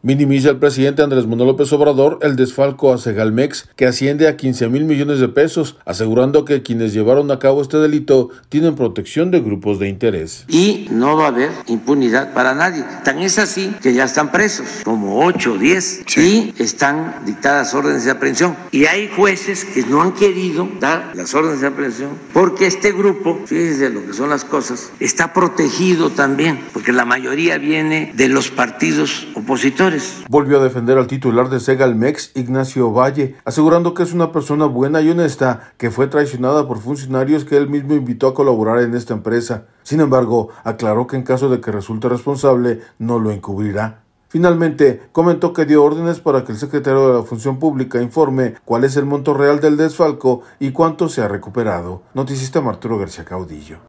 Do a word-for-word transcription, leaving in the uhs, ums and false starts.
Minimiza el presidente Andrés Manuel López Obrador el desfalco a Segalmex, que asciende a quince mil millones de pesos, asegurando que quienes llevaron a cabo este delito tienen protección de grupos de interés. Y no va a haber impunidad para nadie. Tan es así que ya están presos, como ocho o diez, sí. Y están dictadas órdenes de aprehensión. Y hay jueces que no han querido dar las órdenes de aprehensión porque este grupo, fíjense lo que son las cosas, está protegido también, porque la mayoría viene de los partidos opositores. Volvió a defender al titular de Segalmex, Ignacio Valle, asegurando que es una persona buena y honesta que fue traicionada por funcionarios que él mismo invitó a colaborar en esta empresa. Sin embargo, aclaró que en caso de que resulte responsable, no lo encubrirá. Finalmente, comentó que dio órdenes para que el secretario de la Función Pública informe cuál es el monto real del desfalco y cuánto se ha recuperado. Noticista Arturo García Caudillo.